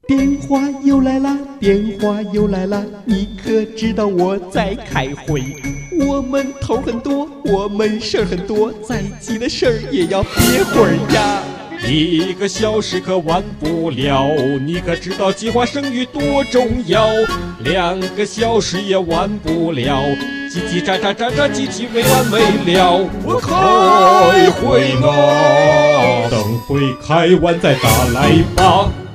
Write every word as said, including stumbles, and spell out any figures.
电话又来啦，电话又来啦，你可知道我在开会？我们头很多，我们事儿很多，再急的事儿也要憋会儿呀。 一个小时可完不了，你可知道计划生育多重要？两个小时也完不了，叽叽喳喳喳喳叽叽没完没了。我开会呢，等会开完再打来吧。